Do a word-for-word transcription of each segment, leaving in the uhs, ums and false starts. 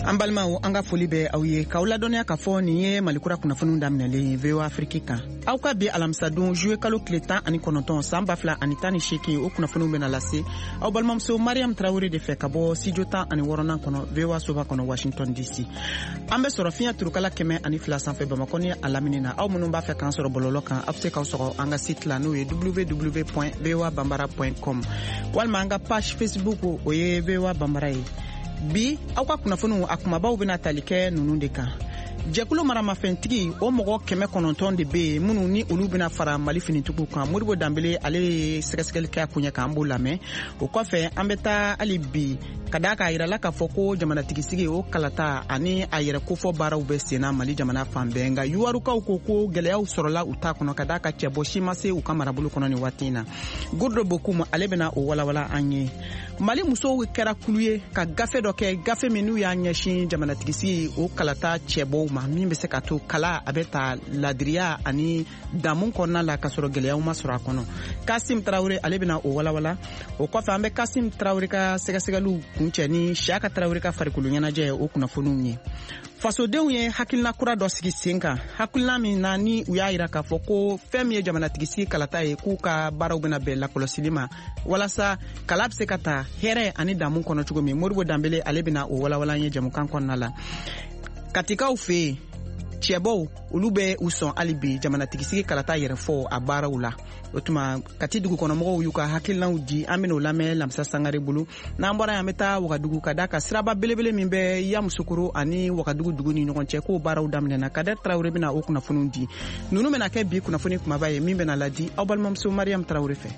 An balimaw an ka foli bɛ aw ye k'aw ladɔnniya k'a fɔ nin ye malikura kunnafoniw daminɛlen V O A Afrique kan. Aw ka bi alamisadon juillet kalo tile tan ani kɔnɔntɔn san ba fila ani tan ni seegin o kunnafoniw bɛna lase aw balimamuso Mariam Tarawele de fɛ ka bɔ studio tan ani wɔɔrɔnan kɔnɔ V O A soba kɔnɔ Washington D C. An bɛ sɔrɔ fiɲɛ turukala kɛmɛ ani fila sanfɛ Bamakɔ ni a lamini na. Aw minnu b'a fɛ k'an sɔrɔ bɔlɔlɔ kan aw bɛ se k'aw sɔrɔ an ka site la n'o ye w w w point v o a bambara point com walima an ka page Facebook o ye V O A Bambara ye. Bi aw ka kunnafoniw a kumabaw bɛna tali kɛ nunu de kan. Jɛkulu maramafɛntigi o mɔgɔ kɛmɛ kɔnɔntɔn de bɛ yen minnu ni olu bɛna fara Mali finitigiw kan. Modibo Danbele ale ye sɛgɛsɛgɛli kɛ a kun ɲɛ kan b'o lamɛn. O kɔfɛ an bɛ taa hali bi ka d'a kan a yirala k'a fɔ ko jamanatigisigi o kalata ani a yɛrɛ kofɔ baaraw bɛ senna Mali jamana fan bɛɛ nka yuwarukaw ko ko gɛlɛyaw sɔrɔla u ta kɔnɔ ka d'a kan cɛbɔ si ma se u ka marabolo kɔnɔ nin waati in na. Goudron Bokoum ale bɛna o walawala an ye. Mali musow kɛra kulu ye ka gafe dɔ kɛ gafe min n'u y'a ɲɛsin jamanatigisi o kalata cɛbɔw ma min bɛ se ka to kala a bɛ ta ladiriya ani damu kɔnɔna la ka sɔrɔ gɛlɛyaw ma sɔrɔ a kɔnɔ. Kasim Tarawele ale bɛna o walawala. O kɔfɛ an bɛ Kasim Tarawele ka sɛgɛsɛgɛliw kuncɛ ni Siyaka Tarawele ka farikolo ɲɛnajɛ o kunnafoniw ye. Fasodenw ye hakilina kura dɔ sigi sen kan. Hakilina min na ni u y'a yira k'a fɔ ko fɛn min ye jamanatigisi kalata ye k'u ka baaraw bɛna bɛn lakɔlɔsili ma walasa kala bɛ se ka ta hɛrɛ ani damu kɔnɔ cogo min. Modibo Danbele ale bɛna o walawala ye jamukan kɔnɔna la. Katikaw fɛ yen cɛbɔw olu bɛ u sɔn hali bi jamanatigisi kalata yɛrɛ fɔ a baaraw la. O tuma Kati dugukɔnɔmɔgɔw y'u ka hakilinaw di an bɛna o lamɛn Lamisa Sangare bolo. N'an bɔra yan an bɛ taa Wagadugu ka d'a kan siraba belebele min bɛ Yamusokoro ani Wagadugu dugu ni ɲɔgɔn cɛ k'o baaraw daminɛna. Kader Tarawele bɛna o kunnafoniw di. Ninnu bɛna kɛ bi kunnafoni kumaba ye min bɛna ladi aw balimamuso Mariam Tarawele fɛ.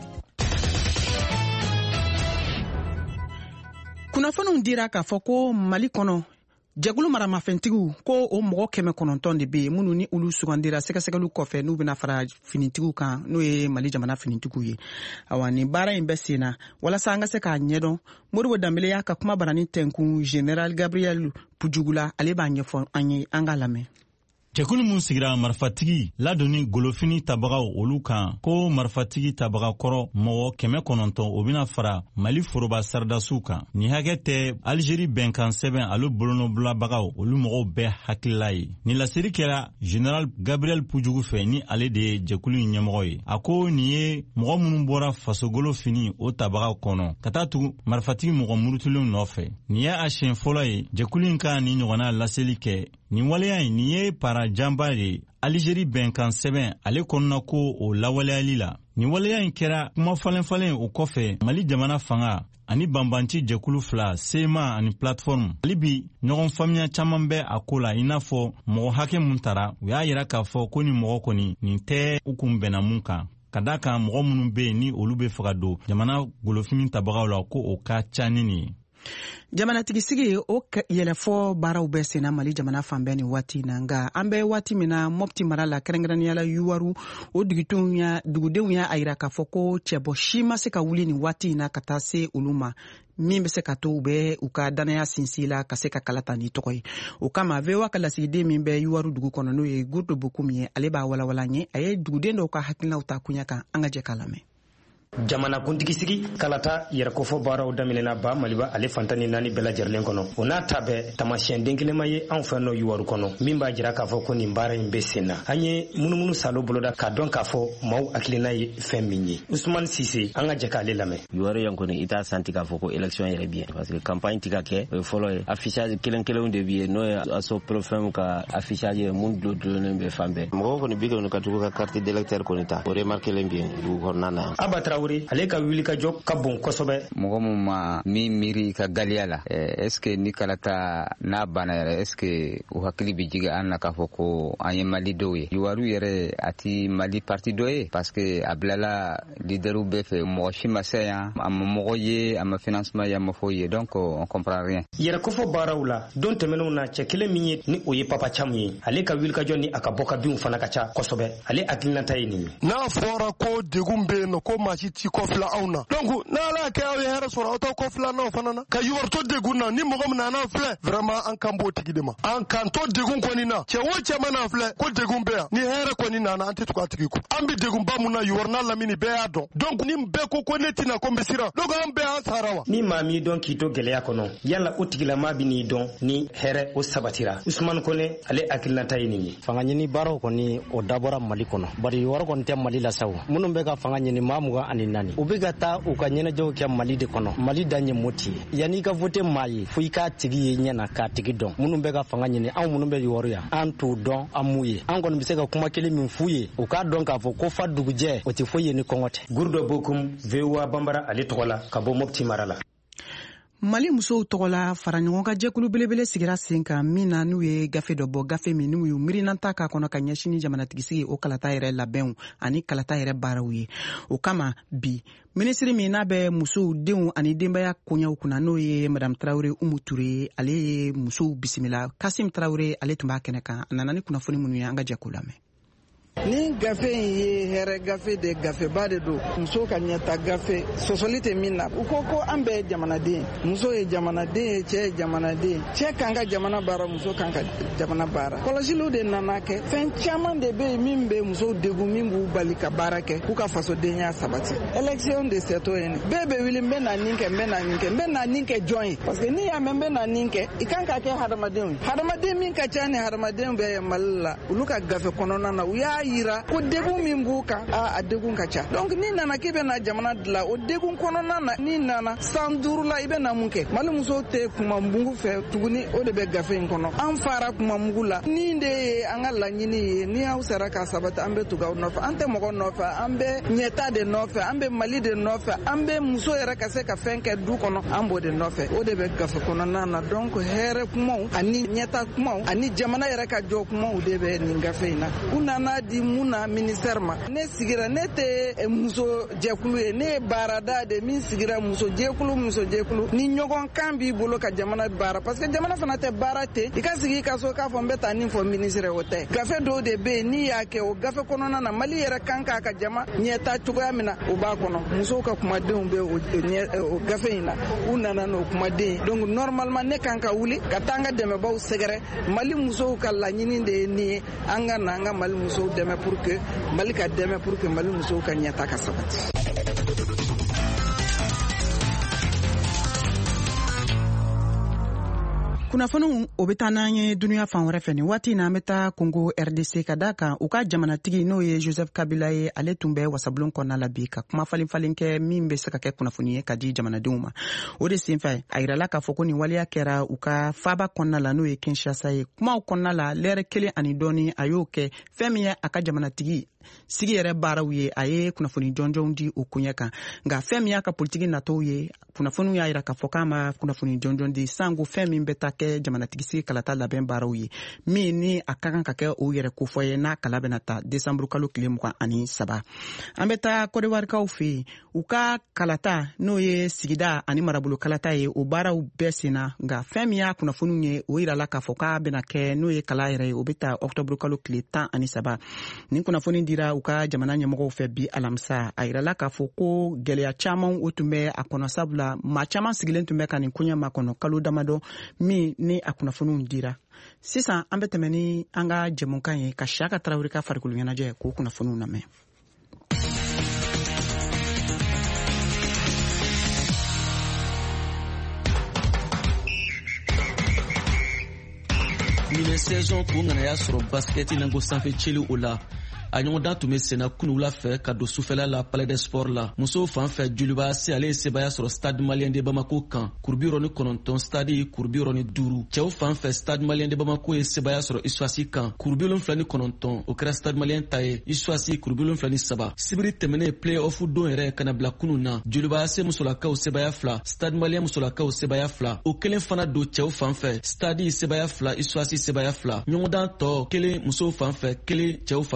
Kunnafoniw dira k'a fɔ ko Mali kɔnɔ jɛkulu maramafɛntigiw ko o mɔgɔ kɛmɛ kɔnɔntɔn de bɛ yen minnu ni olu sugandira sɛgɛsɛgɛliw kɔfɛ n'u bɛna fara finitigiw kan n'o ye Mali jamana finitigiw ye. Awa nin baara in bɛ sen na walasa an ka se k'a ɲɛdɔn Modibo Danbele y'a ka kuma barani tɛnkun General Gabriel Pujugula ale b'a ɲɛfɔ an ye an ka lamɛn. Cɛkulu mun sigira marifatigi ladoni golofini tabagaw olu kan ko marifatigi tabaga kɔrɔ mɔgɔ kɛmɛ kɔnɔntɔn o bɛna fara Mali foroba saradasiw kan. Ni hakɛ tɛ Algérie bɛnkan sɛbɛn alo bolonɔbilabagaw olu mɔgɔw bɛɛ hakilila ye. Ni lasiri kɛra General Gabriel Pujugu fɛ ni ale de ye jɛkulu in ɲɛmɔgɔ ye. A ko nin ye mɔgɔ minnu bɔra fasogolo fini o tabagaw kɔnɔ ka taa tugu marifatigi mɔgɔ murutulenw nɔfɛ. Nin ye a siɲɛ fɔlɔ ye jɛkulu in ka ni ɲɔgɔnna laseli kɛ. Nin waleya in nin ye para janba de Algérie bɛnkan sɛbɛn ale kɔnɔna ko o lawaleyali la. Nin waleya in kɛra kuma falen-falen o kɔfɛ Mali jamana fanga ani banbanci jɛkulu fila C M A ani plateforme hali bi ɲɔgɔn faamuya caman bɛ a ko la i n'a fɔ mɔgɔ hakɛ mun tara u y'a yira k'a fɔ ko ni mɔgɔ kɔni nin tɛ u kun bɛnna mun kan. Ka d'a kan mɔgɔ minnu bɛ yen ni olu bɛ fɛ ka don jamana golofini tabagaw la ko o ka ca ni nin ye. Jamanatigisi o yɛlɛfɔ baaraw bɛ senna Mali jamana fan bɛɛ ni waati na nka an bɛ waati min na Mopti mara la kɛrɛnkɛrɛnnenya la Yuwaru o dugudenw y'a dugudenw y'a yira k'a fɔ ko cɛbɔ si ma se ka wuli nin waati in na ka taa se olu ma min bɛ se ka to u bɛ u ka danaya sinsin la ka se ka kala ta ni tɔgɔ ye. O kama V O A ka lasigiden min bɛ Yuwaru dugu kɔnɔ n'o ye Goudron Bokoum ye ale b'a walawala n ye a ye duguden dɔw ka hakilinaw ta kunya kan an ka jɛ k'a lamɛn. Jamana kuntigisigi kalata yɛrɛkofɔ baaraw daminɛna ba Maliba ale fantani naani bɛɛ lajɛlen kɔnɔ. O n'a ta bɛɛ tamasiyɛn den kelenma ye anw fɛ nɔ Yuwaru kɔnɔ min b'a jira k'a fɔ ko nin baara in bɛ sen na. An ye munumunu salo boloda k'a dɔn k'a fɔ maaw hakilina ye fɛn min ye. Ousmane Cissé an ka jɛ k'ale lamɛn. Yuwaru yan kɔni i t'a santi k'a fɔ ko élection yɛrɛ bi parce que campagne ti ka kɛ o ye fɔlɔ ye. Affichage kelen kelenw de bi ye n'o ye aso profɛnw ka affichage ye mun dulonlen bɛ fan bɛɛ. Mɔgɔw kɔni bi kɔni ka tugu ka carte d'électeur kɔni ta o remarquelen bi dugu kɔnɔna na. Aba Traoré ale ka wuli ka jɔ ka bon kosɛbɛ. Mɔgɔ mun ma min miiri ka galiya la est ce que ni kalata n'a banna yɛrɛ est ce que u hakili bi jigin an na k'a fɔ ko an ye Mali dɔw ye. Yuwaru yɛrɛ a ti Mali parti dɔ ye parce que a bilala leaderu bɛɛ fɛ mɔgɔ si ma se yan a ma mɔgɔ ye a ma financement ye a ma foyi ye donc on comprend rien. Yɛrɛkofɔ baaraw la don tɛmɛnenw na cɛ kelen min ye ni o ye Papa Camu ye ale ka wuli ka jɔ ni a ka bɔ ka binw fana ka ca kosɛbɛ ale hakilinata ye nin ye. N'a fɔra ko degun bɛ yen nɔ ko maa si ci kɔfila anw na donc n'ala kɛ aw ye hɛrɛ sɔrɔ aw t'aw kɔfila n'aw fana na ka yuwarto degun na ni mɔgɔ min nana filɛ vraiment an kan b'o tigi de ma an kan to degun kɔni na cɛ o cɛ mana filɛ ko degun bɛ yan ni hɛrɛ kɔni nana an tɛ tugu a tigi kɔ an bɛ degunba mun na yuwar n'a lamini bɛɛ y'a dɔn donc ni bɛɛ ko ko ne tɛna ko n bɛ siran donc an bɛɛ an sara wa ni maa m'i dɔn k'i to gɛlɛya kɔnɔ yala o tigilama bi n'i dɔn ni hɛrɛ o sabatira Usman Kone ale hakilinata ye nin ye fanga ɲini baaraw kɔni o dabɔra Mali kɔnɔ bari wɔɔrɔ kɔni tɛ Mali la sawo minnu bɛ ka fanga ɲini maa mugan ani naani u bɛ ka taa u ka ɲɛnajɛw kɛ Mali de kɔnɔ Mali dan ye moti ye yanni i ka vote maa ye fo i k'a tigi ye ɲɛna k'a tigi dɔn minnu bɛ ka fanga ɲini anw minnu bɛ wɔɔrɔ yan an t'u dɔn an m'u ye an kɔni bɛ se ka kuma kelen min f'u ye u k'a dɔn k'a fɔ ko fa dugujɛ o tɛ foyi ye ni kɔngɔ tɛ Gurdo Bokum V O A Bambara ale tɔgɔ la ka bɔ Mopti mara la Mali musow tɔgɔ la fara ɲɔgɔn ka jɛkulu belebele sigira sen kan min na n'u ye gafe dɔ bɔ gafe min n'u y'u mirinanta k'a kɔnɔ ka ɲɛsin jamanatigisi o kalata yɛrɛ labɛnw ani kalata yɛrɛ baaraw ye o kama bi minisiri min n'a bɛ musow denw ani denbaya koɲɛw kunna n'o ye madame Traoré Umu Ture ale ye musow bisimila Kasim Traoré ale tun b'a kɛnɛ kan a nana ni kunnafoni minnu ye an ka jɛkulu lamɛn ni gafe in ye hɛrɛ gafe de gafeba de don muso ka ɲɛta gafe sɔsɔli tɛ min na u ko ko an bɛɛ ye jamanaden muso ye jamanaden ye cɛ ye jamanaden cɛ kan ka jamana baara muso kan ka jamana baara kɔlɔsiliw de nana kɛ fɛn caman de bɛ yen min bɛ musow degun min b'u bali ka baara kɛ k'u ka fasodenya sabati élection de seto ye bɛɛ bɛ wuli n bɛ na nin kɛ n bɛ na nin kɛ n bɛ na nin kɛ jɔn ye parce que n'i y'a mɛn n bɛ na nin kɛ i kan ka kɛ hadamadenw ye hadamaden min ka ca ni hadamadenw bɛɛ ye Mali la olu ka gafe kɔnɔna na u y'a yira ko degun min b'u kan a a degun ka ca donc ni nana k'i bɛ na jamana dilan o degun kɔnɔna na ni nana san duuru la i bɛ na mun kɛ Mali musow tɛ kuma mugu fɛ tuguni o de bɛ gafe in kɔnɔ an fara kuma mugu la ni de ye an ka laɲini ye ni aw sera ka sabati an bɛ tugu aw nɔfɛ an tɛ mɔgɔ nɔfɛ an bɛ ɲɛta de nɔfɛ an bɛ Mali de nɔfɛ an bɛ muso yɛrɛ ka se ka fɛn kɛ du kɔnɔ an b'o de nɔfɛ o de bɛ gafe kɔnɔna na donc hɛrɛ kumaw ani ɲɛta kumaw ani jamana yɛrɛ ka jɔ kumaw de bɛ nin gafe in na u nana di mun na ministère ma ne sigira ne tɛ muso jɛkulu ye ne ye baarada de min sigira muso jɛkulu muso jɛkulu ni ɲɔgɔn kan b'i bolo ka jamana baara parce que jamana fana tɛ baara ten i ka sigi i ka so k'a fɔ n bɛ taa nin fɔ ministre o tɛ gafe dɔw de bɛ yen n'i y'a kɛ o gafe kɔnɔna na Mali yɛrɛ kan k'a ka jama ɲɛta cogoya min na o b'a kɔnɔ musow ka kumadenw bɛ o gafe in na u nana n'o kumaden donc normalement ne kan ka wuli ka taa an ka dɛmɛbaw sɛgɛrɛ Mali musow ka laɲini de ye nin ye an ka na an ka Mali musow dɛmɛ pour que Mali ka dɛmɛ pour que Mali musow ka ɲɛta ka sabati. kunnafoniw o bɛ taa n'an ye duniya fan wɛrɛ fɛ nin waati na an bɛ taa Congo R D C ka da kan u ka jamanatigi n'o ye Joseph Kabila ye ale tun bɛ wasabulon kɔnɔna la bi ka kuma falen falen kɛ min bɛ se ka kɛ kunnafoni ye ka di jamanadenw ma o de senfɛ a yirala k'a fɔ ko nin waleya kɛra u ka faaba kɔnɔna la n'o ye Kinshasa ye kumaw kɔnɔna la lɛrɛ kelen ani dɔɔni a y'o kɛ fɛn min ye a ka jamanatigi sigi yɛrɛ baaraw ye a ye kunnafoni jɔnjɔnw di o koɲɛ kan nka fɛn min y'a ka politiki natɔw ye kunnafoniw y'a yira k'a fɔ k'a ma kunnafoni jɔnjɔn di sanko fɛn min bɛ taa kɛ jamanatigi sigi kalata labɛn baaraw ye min ni a ka kan ka kɛ o yɛrɛ kofɔ ye n'a kala bɛna ta desanburu kalo tile mugan ani saba an bɛ taa kɔdiwarikaw fɛ yen u ka kalata n'o ye sigida ani marabolo kalata ye o baaraw bɛɛ senna nka fɛn min y'a kunnafoniw ye o yirala k'a fɔ k'a bɛna kɛ n'o ye kala yɛrɛ ye o bɛ ta ɔktɔburu kalo tile tan ani saba nin kunnafoni dira u ka jamana ɲɛmɔgɔw fɛ bi alamisa a yirala k'a fɔ ko gɛlɛya caman o tun bɛ a kɔnɔ sabula maa caman sigilen tun bɛ ka nin koɲɛ makɔnɔ kalo damadɔ min ni a kunnafoniw dira sisan an bɛ tɛmɛ ni an ka jɛmukan ye ka Siyaka Tarawele ka farikolo ɲɛnajɛ k'o kunnafoniw lamɛn. Nin saison ko ngana ya sɔrɔ basket nango sanfɛ cili o la a ɲɔgɔndan tun bɛ senna kunu wula fɛ ka don sufɛla la Palais des Sports la musow fan fɛ Joliba se ale ye sebaya sɔrɔ Stade Malien de Bamako kan kurubi yɔrɔ ni kɔnɔntɔn stade kurubi yɔrɔ ni duuru cɛw fan fɛ Stade Malien de Bamako ye sebaya sɔrɔ Issoisi kan kurubi wolonwula ni kɔnɔntɔn o kɛra Stade Malien ta ye Issoisi kurubi wolonwula ni saba sibiri tɛmɛnen play-off don yɛrɛ kana bila kunu na Joliba se musolakaw sebaya fila Stade Malien musolakaw sebaya fila o kelen fana don cɛw fan fɛ Stade sebaya fila Issoisi sebaya fila ɲɔgɔndan tɔ kelen musow fan fɛ kelen cɛw fan fɛ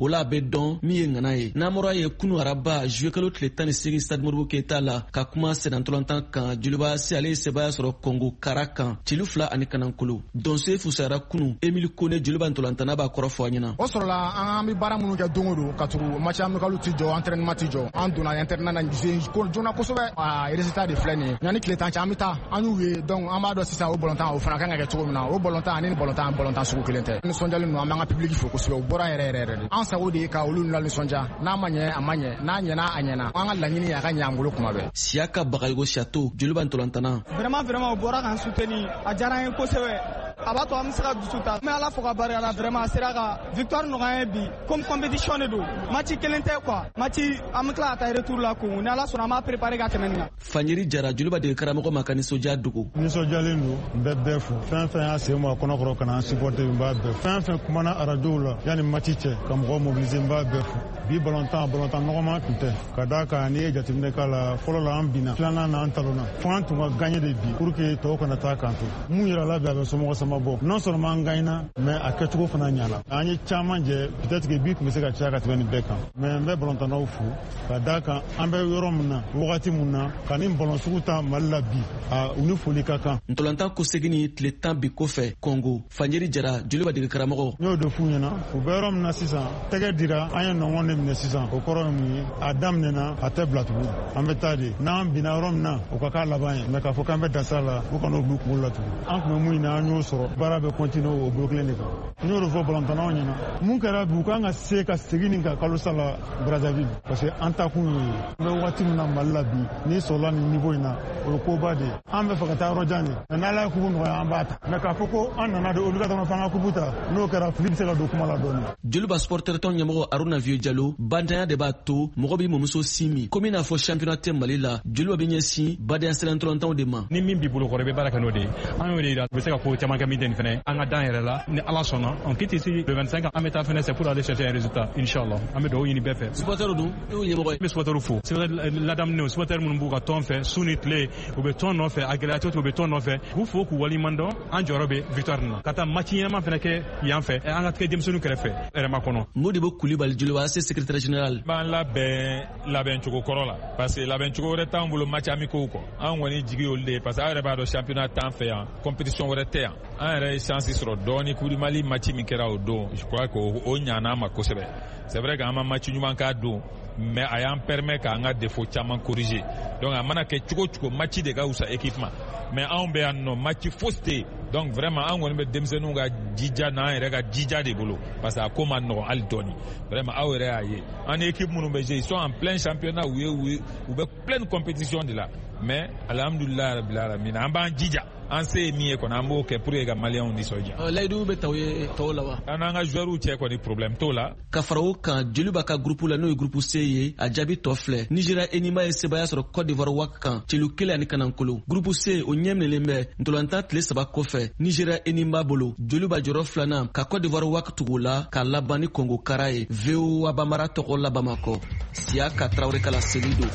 o la bɛ dɔn min ye ŋana ye n'amɔrɔ ye kunu araba juye kalo tile tan ni segin stade Modibo Keita la ka kuma sɛnɛntɔlɔntan kan joliba se ale sebaya sɔrɔ Kongo kara kan cili fila ani kanankolo donso ye fusayara kunu Emile Kone joliba ntɔlɔntana b'a kɔrɔ fɔ a ɲɛna o sɔrɔla an bɛ baara minnu kɛ don o don ka tugu match amicalu ti jɔ entraînement ti jɔ an donna internat na ko joona kosɛbɛ a résultat de filɛ nin ye yanni tile tan cɛ an bɛ taa an y'u ye donc an b'a dɔn sisan o bɔlɔntan o fana kan ka kɛ cogo min na o bɔlɔntan ani ni bɔlɔntan bɔlɔntan sugu kelen tɛ nisɔndiyalen don an b'an ka public fo kosɛbɛ o bɔra yɛrɛ yɛrɛ yɛrɛ de an sago de ye ka olu la nisɔndiya n'a ma ɲɛ a ma ɲɛ n'a ɲɛna a ɲɛna an ka laɲini a ka ɲɛ an bolo kuma bɛɛ Siaka Bagayogo Chateau joliba ntɔlɔntana vraiment vraiment o bɔra k'an soutenir a diyara an ye kosɛbɛ a b'a to an bɛ se ka dusu ta mais ala fo ka barika la vraiment a sera ka victoire nɔgɔya ye bi comme compétition de don match kelen tɛ quoi match an bɛ tila ka taa retour la kun ni ala sɔnna an b'a préparer ka tɛmɛ nin kan Fanyeri Jara joliba dege karamɔgɔ ma ka nisɔndiya dogo nisɔndiyalen don n bɛ bɛɛ fo fɛn fɛn y'a sen ma kɔnɔkɔrɔ ka na an supporter n b'a bɛɛ fɛn fɛn kumana arajow la yanni match cɛ ka mɔgɔw mobiliser n b'a bɛɛ fo bi ballontan ballontan nɔgɔma tun tɛ ka d'a kan n'i ye jateminɛ k'a la fɔlɔ la an binna filanan na an talonna fo an tun ka gagner de bi pour que tɔw kana taa kan to mun yɛrɛ la bi a bɛ somɔgɔ sama bɔ non seulement an gagnera mais a kɛcogo fana ɲana an ye caman jɛ peut-être que bi tun bɛ se ka caya ka tɛmɛ nin bɛɛ kan mais n bɛ ballontannaw fo ka d'a kan an bɛ yɔrɔ min na wagati min na ka ni ballon sugu ta Mali la bi a u ni foli ka kan ntɔlɔntan ko segini tile tan bi kɔfɛ Congo Fanyeri Jara joliba dege karamɔgɔ n y'o de f'u ɲɛna u bɛ yɔrɔ min na sisan tɛgɛ dira an ye nɔngɔn de minɛ sisan o kɔrɔ ye mun ye a daminɛna a tɛ bila tugun an bɛ taa de n'an binna yɔrɔ min na o ka k'a laban ye mais k'a fɔ k'an bɛ dasa la o kana o bila kunkolo la tugun an tun bɛ mun ɲini an y'o sɔrɔ baara bɛ continuer o bolo kelen de kan n y'o de fɔ ballontannaw ɲɛna mun kɛra bi u kan ka se ka segin nin kan kalo sala Brazzaville parce que an ta kun y'o ye n bɛ waati min na Mali la bi n'i sɔrɔla nin niveau in na o ye koba de ye an bɛ fɛ ka taa yɔrɔ jan de mais n'ala ye kubu nɔgɔya an b'a ta mais k'a fɔ ko an nana de obligatoirement f'an ka kubu ta n'o kɛra fili bɛ se ka don kuma la dɔɔnin joliba sporteur tɔn ɲɛmɔgɔ Aruna Vieux Diallo bantanya de b'a to mɔgɔ b'i mɔmuso sin min komi n'a fɔ championnat tɛ Mali la joliba bɛ ɲɛsin badenya sɛbɛntɔlɔntanw de ma ni min b'i bolo kɔrɔ i bɛ baara kɛ n'o de ye an y'o de yira u bɛ se ka ko caman kɛ min tɛ nin fɛnɛ an ka dan yɛrɛ la ni ala sɔnna on quitte ici le vingt-cinq an bɛ taa fɛnɛ c'est pour aller chercher un résultat inchallah an bɛ dugawu ɲini bɛɛ fɛ supporter dun e y'o ɲɛmɔgɔ ye n bɛ supporter fo ladamulenw supporter minnu b'u ka tɔn fɛ su ni tile u bɛ tɔn nɔfɛ a gɛlɛya cogo u bɛ tɔn nɔfɛ k'u fo k'u waleɲuman dɔn an jɔyɔrɔ bɛ victoire nin na ka taa match ɲɛnama fɛnɛ kɛ yan fɛ an ka kɛ denmisɛnninw kɛrɛfɛ hɛrɛma kɔnɔ Modibo Kulibali joliba se secrétaire général b'an labɛn labɛn cogo kɔrɔ la parce que labɛn cogo wɛrɛ t'an bolo match amicaux kɔ an kɔni jigi olu de ye parce que an yɛrɛ b'a dɔn championnat t'an fɛ yan compétition wɛrɛ tɛ yan an yɛrɛ ye chance sɔrɔ dɔɔni Coupe du Mali match min kɛra o don je crois que o ɲana an ma kosɛbɛ c'est vrai que an ma match ɲuman k'a don mais a y'an permet k'an ka défaut caman corriger donc a mana kɛ cogo cogo match de ka wusa équipe ma mais anw bɛ yan nɔ match fosi tɛ yen donc vraiment an kɔni bɛ denmisɛnninw ka jija n'an yɛrɛ ka jija de bolo parce que a ko ma nɔgɔn hali dɔɔni vraiment aw yɛrɛ y'a ye an ni équipe minnu bɛ jouer ils sont en plein championnat u ye u ye u bɛ pleine compétition de la mais alhamdulilayi rabil alamin an b'an jija an se ye min ye kɔni an b'o kɛ pour que ka maliyɛnw nisɔndiya. layidu bɛ taw ye tɔw la wa. an n'an ka joueurs cɛ kɔni problème t'o la. ka fara o kan jeliw ka groupe la n'o ye groupe C ye a jaabi tɔ filɛ Nigeria Enima ye sebaya sɔrɔ Côte d'Ivoire waka kan celu kelen ani kanankolo groupe C o ɲɛminɛlen bɛ ntolantan tile saba kɔfɛ Nigeria Enima bolo jeliw ba jɔyɔrɔ filanan ka Côte d'Ivoire waka tugu la ka laban ni Congo kara ye V O A Bamara tɔgɔ la Bamakɔ Siaka Traoré kala Selido.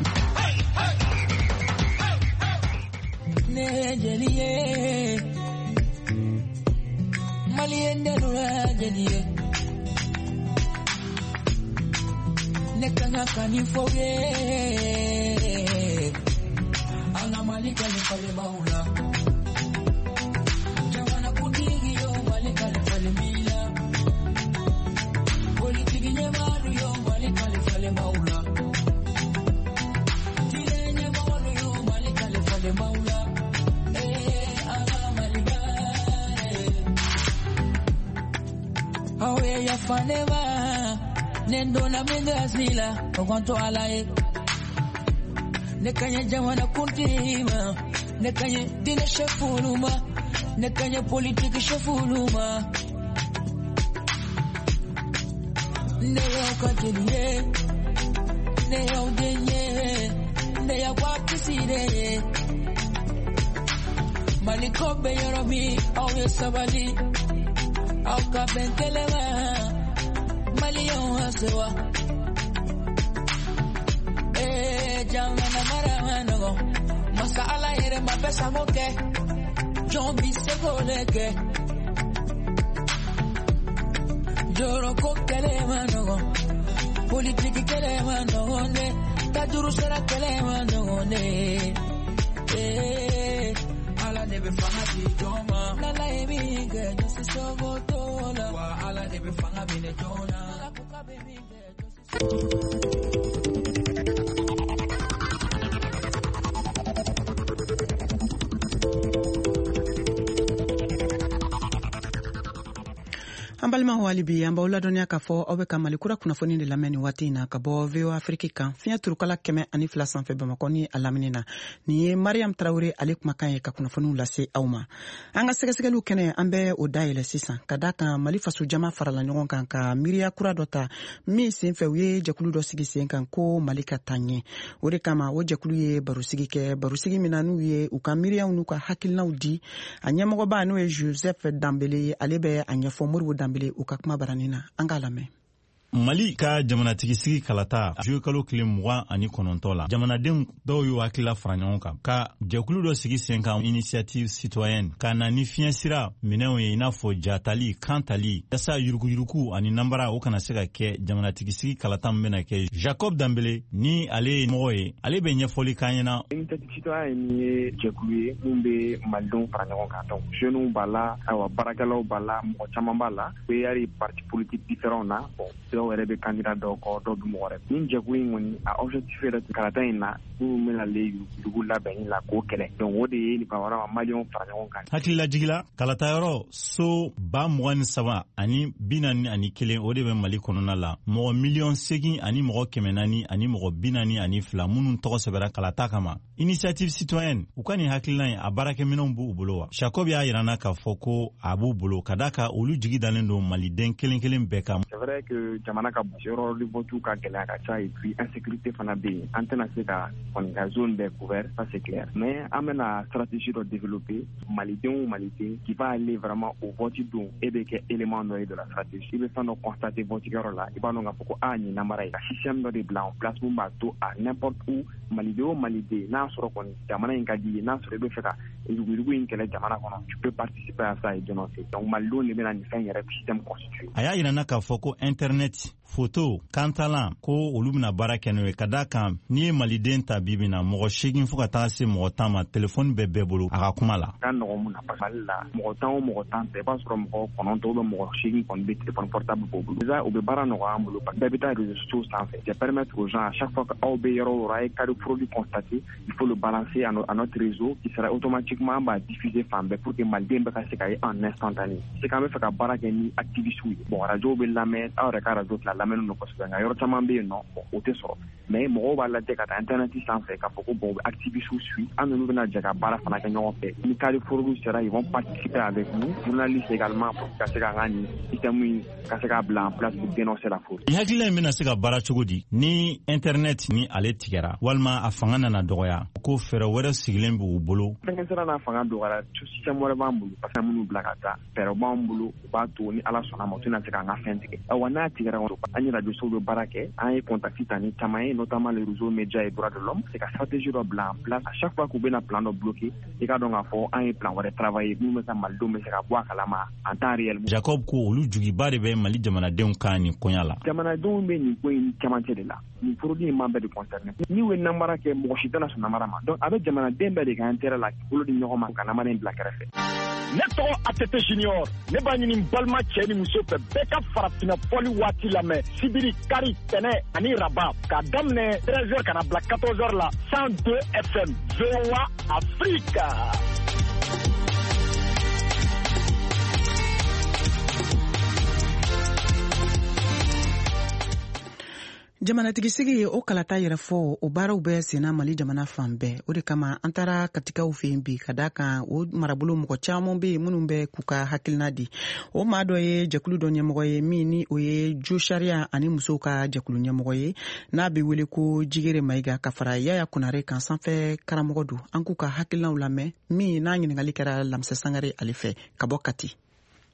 Ne jeliye Malien de lura jeliye Ne kanga kani foye Anga malika ni pale maula Jawana kundigi yo malika ni pale mila Politiki nye maru yo malika ni pale maula Tile nye maru yo malika ni pale maula Awe ya faneva Nendo na mendazila Kwanto alae Nekanye jawana kuntima Nekanye dine shefuluma Nekanye politiki shefuluma Neyo katilie Neyo denye Neya wakisire Malikobe yorobi Awe sabali Auka bentelewa Malion hasewa Eh jamana mara nago Masa ala ere mapesa moke Jombi segoleke Joro kokele manogo Politiki kelema nonde, kaduru sera kelema nonde. Eh, ala debe fanga bi joma, la la emi ge josi sogo tola, wa ala debe fanga bi ne jona, la kuka be mi ge josi. An balimaw hali bi an b'aw ladɔnniya k'a fɔ aw bɛ ka malikura kunnafoni de lamɛn nin waati in na ka bɔ V O A Afrique kan fiɲɛ turukala kɛmɛ ani fila sanfɛ Bamakɔ ni a lamini na. Nin ye Mariam Tarawele ale kumakan ye ka kunnafoniw lase aw ma. An ka sɛgɛsɛgɛliw kɛnɛ an bɛ o dayɛlɛ sisan ka da kan Mali faso jama farala ɲɔgɔn kan ka miiriya kura dɔ ta min sen fɛ u ye jɛkulu dɔ sigi sen kan ko Mali ka taa ɲɛ. O de kama o jɛkulu ye barosigi kɛ barosigi min na n'u ye u ka miiriyaw n'u ka hakilinaw di a ɲɛmɔgɔba n'o ye Joseph Dambele ye ale bɛ a ɲɛfɔ Moribo Dambele u ka kuma baranina an k'a lamɛn. Mali ka jamanatigi sigi kalata juye kalo kile mugan ani kɔnɔntɔn la jamanadenw dɔw y'u hakilila fara ɲɔgɔn kan ka jɛkulu dɔ sigi sen kan initiative citoyenne ka na ni fiɲɛ sira minɛnw ye i n'a fɔ jatali kantali yasa yuruguyurugu ani nanbara o kana se ka kɛ jamanatigi sigi kalata min bɛna kɛ. Jacob Dambele ni ale ye mɔgɔ ye ale bɛ ɲɛfɔli k'an ɲɛna. Initiative citoyenne ye jɛkulu ye mun bɛ malidenw fara ɲɔgɔn kan donc jeunes b'a la ayiwa baarakɛlaw b'a la mɔgɔ caman b'a la u bɛ yari parti politique différents na bon dɔw yɛrɛ bɛ candidat dɔw kɔ dɔw bɛ mɔgɔ wɛrɛ. Nin jɛkulu in kɔni a objectif yɛrɛ kalata in na minnu bɛna le dugu labɛnni la k'o kɛlɛ donc o de ye nin bawara ma maliyɛnw fara ɲɔgɔn kan. Hakililajigila kalata yɔrɔ so ba mugan ni saba ani bi naani ani kelen o de bɛ Mali kɔnɔna la mɔgɔ miliyɔn segin ani mɔgɔ kɛmɛ naani ani mɔgɔ bi naani ani fila minnu tɔgɔ sɛbɛra kalata kama. Initiative citoyenne u ka nin hakilina ye a baarakɛminɛnw b'u bolo wa. Jacob y'a yirana k'a fɔ ko a b'u bolo ka da ka olu jigi dalen don maliden kelen kelen bɛɛ kan. C'est vrai que jamana ka yɔrɔ de votu ka gɛlɛya ka ca et puis insécurité fana bɛ yen an tɛna se ka kɔni ka zone bɛɛ couvert ça c'est clair mais an bɛna stratégie dɔ développer malidenw maliden qui va aller vraiment au vote don e bɛ kɛ élément dɔ ye de la stratégie i bɛ fɛn dɔ constater vote kɛyɔrɔ la i b'a dɔn k'a fɔ ko a nin namara ye ka système dɔ de bila en place mun b'a to a n'importe où maliden o maliden n'a sɔrɔ kɔni jamana in ka di ye n'a sɔrɔ i bɛ fɛ ka yuguyugu in kɛlɛ jamana kɔnɔ tu peux participer à ça et dénoncer donc malidenw de bɛna nin fɛn yɛrɛ système constitué. A y'a yirana k'a fɔ ko internet photo kantalan ko olu bɛna baara kɛ n'o ye ka da kan n'i ye maliden ta bibi na mɔgɔ segin fo ka taa se mɔgɔ tan ma telefɔni bɛɛ bɛɛ bolo a ka kuma la. Ka nɔgɔ mun na parce que Mali la mɔgɔ tan o mɔgɔ tan tɛ i b'a sɔrɔ mɔgɔ kɔnɔntɔn bɛ mɔgɔ segin kɔni bɛ téléphone portable b'o bolo déjà u bɛ baara nɔgɔya an bolo parce que bɛɛ bɛ taa réseaux sociaux sanfɛ c'est permettre aux gens à chaque fois que aw bɛ yɔrɔ o yɔrɔ a ye cas de fraude constaté il faut le balancer à notre réseau qui sera automatiquement an b'a diffuser fan bɛɛ pour que maliden bɛ ka se ka ye en instantané c'est qu'an bɛ fɛ ka baara kɛ ni activistes ye bon radio bɛ lamɛn aw yɛrɛ ka radio tila lamɛnnen don kosɛbɛ nka yɔrɔ caman bɛ yen nɔ bon o tɛ sɔrɔ mais mɔgɔw b'a lajɛ ka taa internet sanfɛ k'a fɔ ko bon activistes suit an ninnu bɛna jɛ ka baara fana kɛ ɲɔgɔn fɛ ni cas de fraude sera ils vont participer avec nous journalistes également pour ka se ka an ka nin système in ka se k'a bila en place pour dénoncer la fraude. Ni hakilila in bɛna se ka baara cogo di ni internet ni ale tigɛra walima a fanga nana dɔgɔya ko fɛɛrɛ wɛrɛ sigilen b'u bolo. Fɛnkɛ sera n'a fanga dɔgɔyara système wɛrɛ b'an bolo parce que minnu bila ka taa fɛɛrɛ b'an bolo u b'a to ni ala sɔnna ma u tɛna se k'an ka fɛn tigɛ awa n'a tigɛra an ye radio sow bɛ baara kɛ an ye contacté ta ni caman ye notamment les réseaux médias et droits de l'homme c'est ka stratégie dɔ bila en place à chaque fois k'u bɛna plan dɔ bloqué i ka dɔn k'a fɔ an ye plan wɛrɛ travailler min bɛ se malidenw bɛ se ka bɔ a kalama en temps réel. Jacob ko olu jugiba de bɛ Mali jamanadenw kan nin koɲa la. Jamanadenw bɛ nin ko in camancɛ de la nin fraude in man bɛɛ de concerné ni u ye namara kɛ mɔgɔ si tɛna sɔn namara ma donc a bɛ jamanaden bɛɛ de ka intérêt la bolo di ɲɔgɔn ma ka namara in bila kɛrɛfɛ. Ne tɔgɔ Atete Junior ne b'a ɲini n balima cɛ ni muso fɛ bɛɛ ka farafinna fɔli waati lamɛn sibiri kari tɛnɛ ani raba k'a daminɛ treize heures ka na bila quatorze heures la cent deux F M V O A Afrique. Jamanatigi sigi ye o kalata yɛrɛ fɔ o baaraw bɛɛ senna Mali jamana fan bɛɛ o de kama an taara katikaw fɛ yen bi ka da kan o marabolo mɔgɔ caman bɛ yen minnu bɛ k'u ka hakilina di o maa dɔ ye jɛkulu dɔ ɲɛmɔgɔ ye min ni o ye jo sariya ani musow ka jɛkulu ɲɛmɔgɔ ye n'a bɛ wele ko Jigere Mayiga ka fara Yaya Konare kan sanfɛ karamɔgɔ don an k'u ka hakilinaw lamɛn min n'a ɲininkali kɛra Lamse Sangare ale fɛ ka bɔ Kati.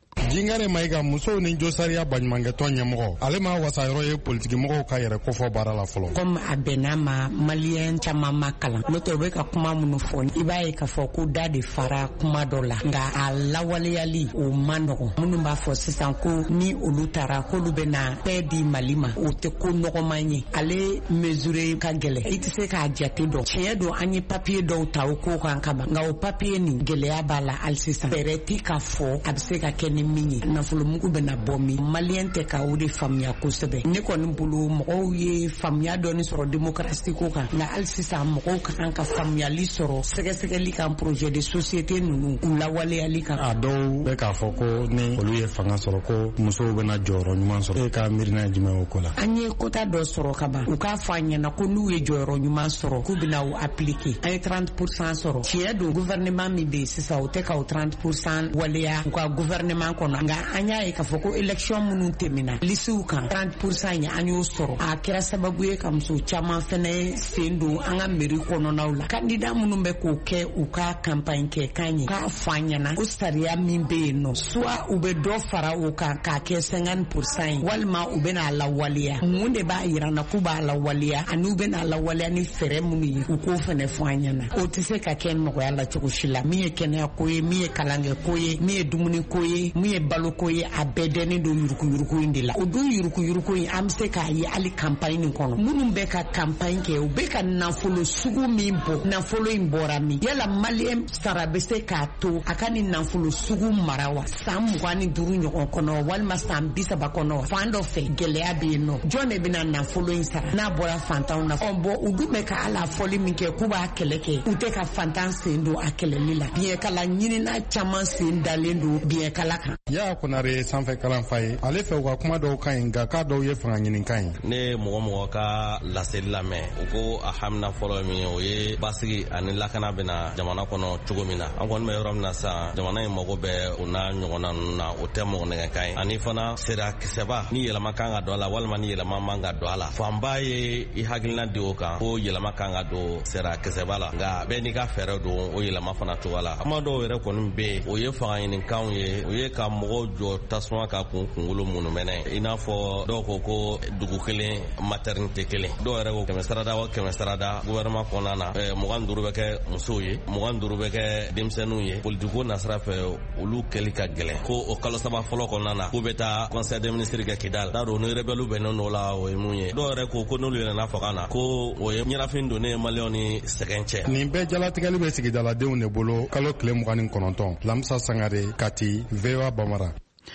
Jingare Maiga muso ni Josaria Banymange Tonya Moko ale ma wasa yoro ye politique moko ka yere ko fo bara la folo comme abenama malien chama makala noto be ka kuma munu fon ibaye ka fo ko dade fara kuma dola nga alawale yali o manogo munu ba fo sisan ko ni olutara ko lubena pedi malima o te ko nogo manye ale mesure ka gele itse ka jate do chedo anyi papier do taw ko kan kaba nga o papier ni gele abala al sisan pereti ka fo abse ka keni minyi na fulu mugu bena bomi malien te ka udi famia ko sebe ne ko nbulu mo ye famia do ni soro démocratie ko kan na al sisa mo ko kan ka famia li soro sege sege li kan projet de société nunu la wale ali kan ado be ka foko ni olu ye fanga soro ko muso bena joro nyuma soro e ka mirina jima o kola anye kota do soro kaba u ka fanya na ko nu ye joro nyuma soro ku bina u appliquer ay trente pour cent soro ci do gouvernement mi be sisa o te ka trente pour cent wale ya ko gouvernement kono nga anya e ka foko election munu temina lisu kan trente pour cent nya anyo soro a kira sababu ye kam so chama fene sendo anga meri kono nawla candidat munu be ko ke u ka campagne ke kanyi ka fanya na ustaria mimbe no soit ube do fara u ka ka ke cinquante pour cent walma ube na la walia munde ba irana kuba la walia anu be na la walia ni fere munu u ko fene fanya na o tise ka ken mo yalla chuko shila mi kene ko ye mi kalange ko ye mi dumuni ko ye mi balo ko ye abedeni do yuruku yuruku indila o do yuruku yuruku amse ka yi ali campagne kono munum be ka campagne ke o be ka na folo sugu mimbo na folo imbora mi yala maliem sarabese ka to akani na folo sugu marawa sam kwani duru nyoko kono walma sam bisa bakono fando fe gele abi no jone bina na folo insara na bora fantan na ombo udume ka ala foli minke kuba keleke ute ka fantan sendo akele lila bien kala nyini na chama sendalendo bien kala kan ya kunare sanfɛ kalan fa ye ale fɛ u ka kuma dɔw ka ɲi nka k'a dɔw ye fanga ɲini ka ɲi ne mɔgɔ mɔgɔ ka laseli lamɛn u ko a hamina fɔlɔ min ye o ye basigi ani lakana bɛna jamana kɔnɔ cogo min na an kɔni bɛ yɔrɔ min na sisan jamana in mago bɛ u n'a ɲɔgɔnna ninnu na o tɛ mɔgɔ nɛgɛ kan ye ani fana sera kisɛba ni yɛlɛma kan ka don a la walima ni yɛlɛma man ka don a la fanba ye i hakilina di o kan ko yɛlɛma kan ka don sera kisɛba la nka bɛɛ n'i ka fɛɛrɛ don o yɛlɛma fana cogo la kuma dɔw yɛrɛ kɔni bɛ yen o ye fanga ɲinikanw ye o ye ka mɔgɔw jɔ tasuma ka kun kunkolo minnu mɛnɛ i n'a fɔ dɔw ko ko dugu kelen maternité kelen dɔw yɛrɛ ko kɛmɛ sarada o kɛmɛ sarada gouvernement kɔnɔna na mugan duuru bɛ kɛ musow ye mugan duuru bɛ kɛ denmisɛnninw ye politiko nasira fɛ olu kɛli ka gɛlɛn ko o kalo saba fɔlɔ kɔnɔna na k'u bɛ taa conseil des ministres kɛ Kidal t'a dɔn ni rebelle bɛnnen dɔ la o ye mun ye dɔw yɛrɛ ko ko n'olu yɛlɛnna fanga na ko o ye ɲɛnafin donnen maliyɛnw ni sɛgɛn cɛ nin bɛɛ jalatigɛli bɛ sigidaladenw de bolo kalo tile mugan ni kɔnɔntɔn Lamisa Sangare Kati V O A Bamara.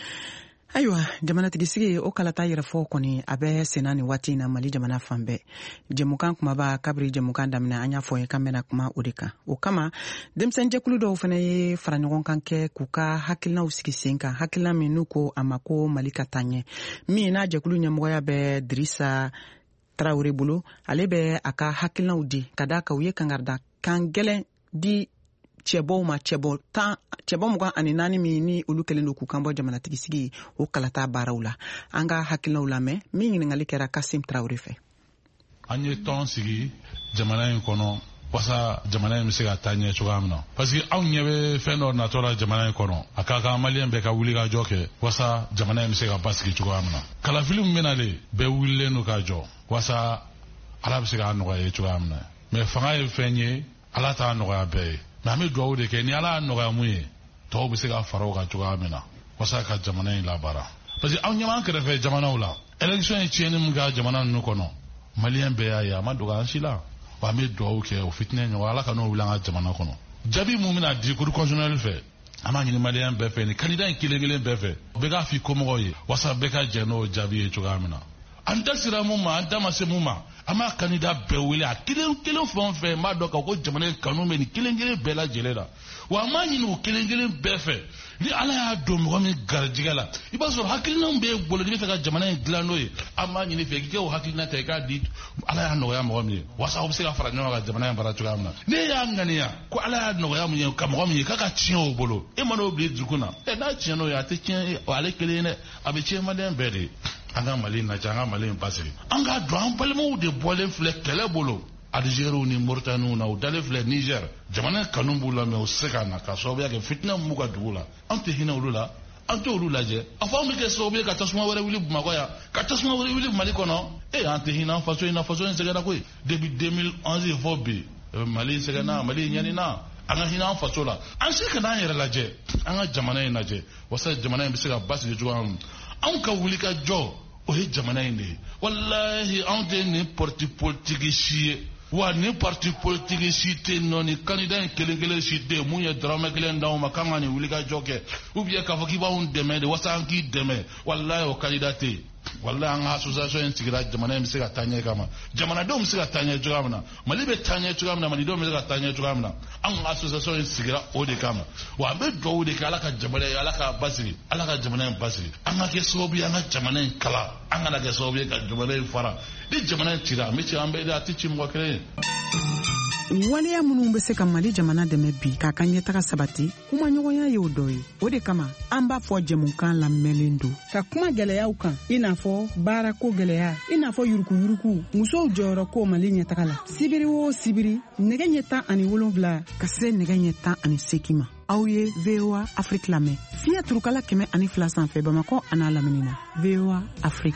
Ayiwa jamanatigi sigi o kalata yɛrɛ fɔ kɔni a bɛ senna ni waati na Mali jamana fan bɛɛ jɛmukan kumaba kabiri jɛmukan daminɛ an y'a fɔ ye kan bɛna kuma o de kan o kama denmisɛnjɛkulu dɔw fana ye fara ɲɔgɔn kan kɛ k'u ka hakilinaw sigi sen kan hakilina min n'u ko a ma ko Mali ka taa ɲɛ min n'a jɛkulu ɲɛmɔgɔya bɛ Dirisa Tarawele bolo ale bɛ a ka hakilinaw di ka da ka u ye kangarida kan gɛlɛn di cɛbɔw ma cɛbɔ tan cɛbɔ mugan ani naani min ni olu kɛlen don k'u kan bɔ jamanatigi sigi o kalata baaraw la an ka hakilinaw lamɛn min ɲininkali kɛra Kasim Tarawele fɛ an ye tɔn sigi jamana in kɔnɔ wasa jamana in bɛ se ka taa ɲɛ cogoya min na parce que anw ɲɛ bɛ fɛn dɔ natɔ la jamana in kɔnɔ a ka kan maliyɛn bɛɛ ka wuli ka jɔ kɛ wasa jamana in bɛ se ka basigi cogoya min na kalafili min bɛnalen bɛɛ wulilen don ka jɔ wasa ala bɛ se k'a nɔgɔya ye cogoya min na mais fanga ye fɛn ye ala t'a nɔgɔya bɛɛ ye mais an bɛ dugawu de kɛ ni ala y'a nɔgɔya mun ye tɔw bɛ se ka fara o kan cogoya min na wasa ka jamana in labaara parce que anw ɲɛma an kɛrɛfɛ jamanaw la élection ye tiɲɛni min kɛ jamana ninnu kɔnɔ maliyɛn bɛɛ y'a ye a ma dogo an si la wa an bɛ dugawu kɛ o fitinɛ ɲɔgɔn ala ka n'o wuli an ka jamana kɔnɔ jaabi mun bɛna di cour constitutionnelle fɛ an b'a ɲini maliyɛn bɛɛ fɛ ni candidat in kelen kelen bɛɛ fɛ bɛɛ k'a fɔ i komɔgɔw ye wasa bɛɛ ka jɛ n'o jaabi ye cogoya min na an da sera mun ma an da ma se mun ma an b'a candidat bɛɛ wele a kelen kelen fɛn o fɛn n b'a dɔn k'a ko jamana in kanu bɛ nin kelen kelen bɛɛ lajɛlen la wa an b'a ɲini o kelen kelen bɛɛ fɛ ni ala y'a don mɔgɔ min garijɛgɛ la i b'a sɔrɔ hakilinaw b'e bolo n'i bɛ fɛ ka jamana in dilan n'o ye an b'a ɲini fɛ k'i kɛ o hakilina ta i k'a di ala y'a nɔgɔya mɔgɔ min ye wasa aw bɛ se ka fara ɲɔgɔn kan jamana in baara cogoya min na ne y'a ŋaniya ko ala y'a nɔgɔya min ye ka mɔgɔ min ye k'a ka tiɲɛ o bolo e ma n'o bila i dusukun na ɛ n'a tiɲɛ n'o ye a tɛ tiɲɛ ale kelen ye dɛ a bɛ tiɲɛ maliyɛn bɛɛ de ye an ka Mali lajɛ an ka Mali in basigi an k'a dɔn an balimaw de bɔlen filɛ kɛlɛ bolo Algériens ni Mauritaniens na u dalen filɛ Niger jamana kanu b'u la mais u se ka na ka sababuya kɛ fitina mun b'u ka dugu la an tɛ hinɛ olu la an t'olu lajɛ a fɔ an bɛ kɛ sababu ye ka tasuma wɛrɛ wuli Bamakɔ yan ka tasuma wɛrɛ wuli Mali kɔnɔ e an tɛ hinɛ an faso in na faso in sɛgɛnna koyi depuis deux mille onze fɔ bi Mali sɛgɛnna Mali ɲɛnina an ka hinɛ an faso la an se ka n'an yɛrɛ lajɛ an ka jamana in lajɛ wasa jamana in bɛ se ka basigi cogoya min anw ka wuli ka jɔ o ye jamana in de ye walahi anw tɛ nin parti politique si ye wa nin parti politique si tɛ nɔ ni candidat in kelen kelen si tɛ mun ye dɔrɔmɛ kelen d'anw ma k'an ka nin wuli ka jɔ kɛ ou bien k'a fɔ k'i b'anw dɛmɛ de wasa an k'i dɛmɛ walahi o candidat tɛ yen walahi an ka association in sigira jamana in bɛ se ka taa ɲɛ kama jamanadenw bɛ se ka taa ɲɛ cogoya min na Mali bɛ taa ɲɛ cogoya min na Malidenw bɛ se ka taa ɲɛ cogoya min na an ka association in sigira o de kama wa an bɛ dugawu de kɛ Ala ka jamana ye Ala ka basigi Ala ka jamana in basigi an ka kɛ sababu ye an ka jamana in kala an kana kɛ sababu ye ka jamana in fara ni jamana in cira an bɛ ci an bɛɛ de a tɛ ci mɔgɔ kelen ye. waleya minnu bɛ se ka Mali jamana dɛmɛ bi k'a ka ɲɛtaga sabati kuma ɲɔgɔnya ye o dɔ ye o de kama an b'a fɔ jɛmukan lamɛnlen don ka kuma gɛlɛyaw kan i n'a fɔ baarako gɛlɛya i n'a fɔ yurukuyuruku musow jɔyɔrɔ ko Mali ɲɛtaga la sibiri o sibiri nɛgɛ ɲɛ tan ani wolonwula ka se nɛgɛ ɲɛ tan ani seegin ma aw ye V O A Afrique lamɛn fiɲɛ turukala kɛmɛ ani fila sanfɛ Bamakɔ a n'a lamini na V O A Afrique.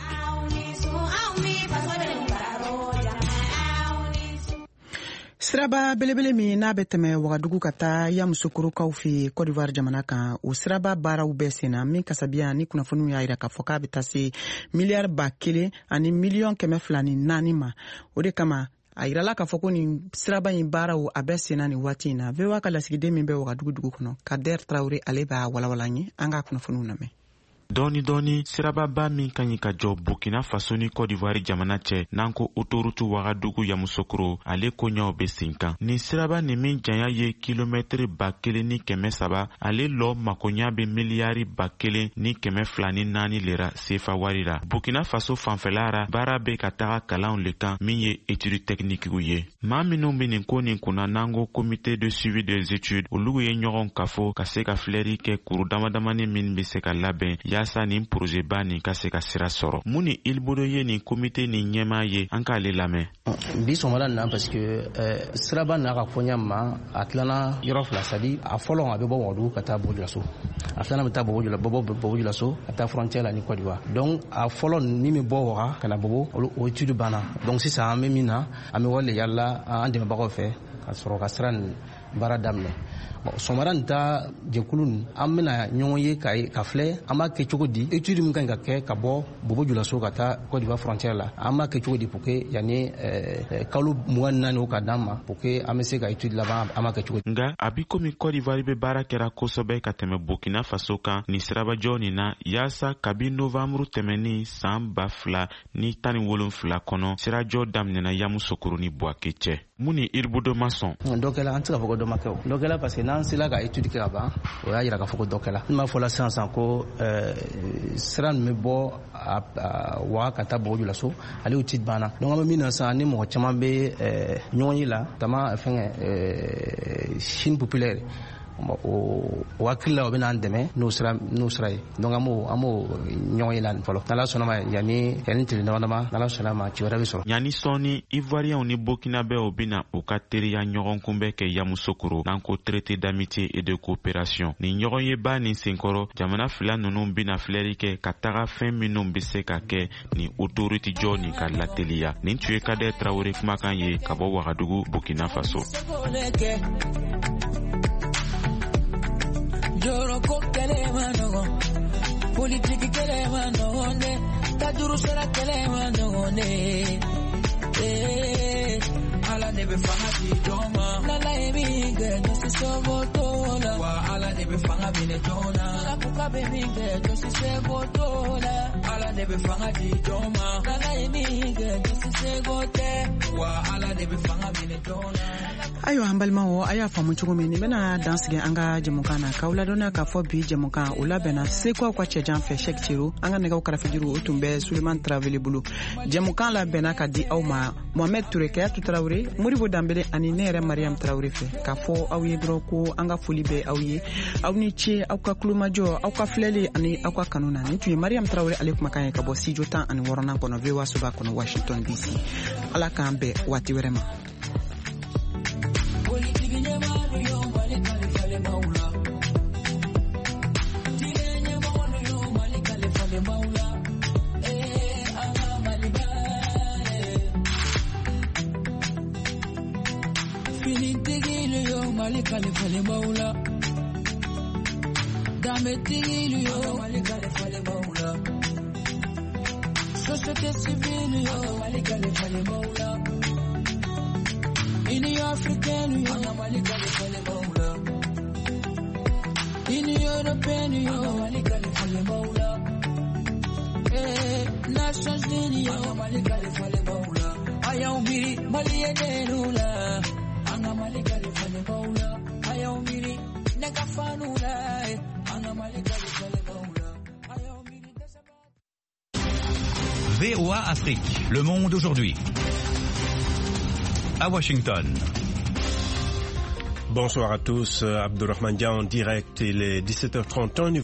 Siraba belebele min n'a bɛ tɛmɛ Wagadugu ka taa Yamusokorokaw fɛ Côte d'Ivoire jamana kan o siraba baaraw bɛɛ senna min kasabiya ni kunnafoniw y'a jira k'a fɔ k'a bɛ taa se miliyari ba kelen ani miliyɔn kɛmɛ fila ni naani ma o de kama a yirala k'a fɔ ko nin siraba in baaraw a bɛɛ senna nin waati in na V O A ka lasigiden min bɛ Wagadugu dugu kɔnɔ Kader Traoré ale b'a walawala ye an ka kunnafoniw lamɛn. Dɔɔni dɔɔni sirababa min ka ɲi ka jɔ Burkina Faso ni Côte d'Ivoire jamana cɛ n'an ko autoroute Wagadugu Yamusokoro ale koɲɛw bɛ sen kan nin siraba nin min janya ye kilomɛtiri ba kelen ni kɛmɛ saba ale lɔ makoɲa bɛ miliyari ba kelen ni kɛmɛ fila ni naani lera sefa wari la Burkina Faso fanfɛla ra baara bɛ ka taga kalanw le kan min ye étude technique ye maa minnu bɛ nin ko nin kunna n'an ko comité de suivi des études olu ye ɲɔgɔn kafo ka se ka filɛri kɛ kuru damadamani min bɛ se ka labɛn yaasa nin projet ba nin ka se ka sira sɔrɔ mun ni Ilbodo ye nin comité nin ɲɛmaa ye an k'ale lamɛn. Bi sɔgɔmada na parce que siraba n'a ka fɔɲa ma a tilana yɔrɔ fila sadi a fɔlɔ a bɛ bɔ Wagadugu ka taa Bobojulaso a filanan bɛ taa Bobojulaso ka taa frontière la ni Côte d'Ivoire donc a fɔlɔ ni min bɔ Waga ka na Bobo o étude banna donc sisan an bɛ min na an bɛ wale yala an dɛmɛbagaw fɛ ka sɔrɔ ka sira nin baara daminɛ sɔgɔmada nin ta jɛkulu nin an bɛna ɲɔgɔn ye ka filɛ an b'a kɛ cogo di étude min kan ka kɛ ka bɔ Bobojulaso ka taa Côte d'Ivoire frontière la an b'a kɛ cogo di pour que yanni kalo mugan ni naani o ka d'an ma pour que an bɛ se ka étude laban an b'a kɛ cogo di. Nka a bi komi Côte d'Ivoire bɛ baara kɛra kosɛbɛ ka tɛmɛ Burkina Faso kan nin sirabajɔ nin na yaasa kabi novembre tɛmɛni san ba fila ni tan ni wolonfila kɔnɔ sirajɔ daminɛna Yamusokoro ni Buake cɛ mun ni Ilbodo ma sɔn. dɔ kɛla an tɛ se ka fɔ ko dɔ ma kɛ o dɔ kɛla parce que n'an sela ka étude kɛ ka ban o y'a jira k'a fɔ ko dɔ kɛla n b'a fɔ la sisan sisan ko sira nin bɛ bɔ Waga ka taa Bobojulaso ale étude banna donc an bɛ min na sisan ni mɔgɔ caman bɛ ɲɔgɔn ye la tama fɛngɛ Chine populaire o hakili la o bɛ n'an dɛmɛ n'o sira n'o sira ye donc an b'o an b'o ɲɔgɔn ye la fɔlɔ n'Ala sɔnna ma yanni yanni tile dama dama n'Ala sɔnna ma ci wɛrɛ bɛ sɔrɔ. yanni sɔɔni Ivoiriens ni Burkinabés bɛna u ka teriya ɲɔgɔn kunbɛn kɛ Yamusokoro n'an ko traité d'amitié et de coopération nin ɲɔgɔn ye ba nin senkɔrɔ jamana fila ninnu bɛna filɛri kɛ ka taga fɛn minnu bɛ se ka kɛ nin autorité jɔ nin ka lateliya nin tun ye Kader Traoré kumakan ye ka bɔ Wagadugu Burkina Faso. Joro ko kele manogo politiki kele manone tajuru sera kele manone eh ala ne be fanga bi doma la la emi ge no se sogotola wa ala ne be fanga bi ne dona la kuka be mi ge no se sogotola ala ne be fanga bi doma la la emi ge no se sogote wa ala ne be fanga bi ne dona. Ayiwa an balimaw a y'a faamu cogo min nin bɛna dansigi an ka jɛmukan na k'aw ladɔnniya k'a fɔ bi jɛmukan o labɛnna sekuaw ka cɛjan fɛ Sɛki Ciro an ka nɛgɛw kɛrɛfɛjuru o tun bɛ Suleman Tarawele bolo jɛmukan labɛnna ka di aw ma Mohamed Touré Kayatu Tarawele Moribo Danbele ani ne yɛrɛ Mariam Tarawele fɛ k'a fɔ aw ye dɔrɔn ko an ka foli bɛ aw ye aw ni ce aw ka kulomajɔ aw ka filɛli ani aw ka kanu na nin tun ye Mariam Tarawele ale kumakan ye ka bɔ studio tan ani wɔɔrɔnan kɔnɔ V O A soba kɔnɔ Washington D C ala k'an bɛn waati wɛrɛ ma. Yo, Mali Kalifale Maula Dame Tingilu yo Mali Kalifale Maula Société civile yo Mali Kalifale Maula Union africaine yo Mali Kalifale Maula Union européenne yo Mali Kalifale Maula Eh Nations Unies yo Mali Kalifale Maula Ayaumiri Mali Edenula Anga Mali Kalifale Maula Ayaumiri Negafanula Anga Mali Kalifale Maula Ayaumiri V O A Afrique, le monde aujourd'hui. À Washington. Bonsoir à tous, Abdurrahman Dia en direct, il est dix-sept heures trente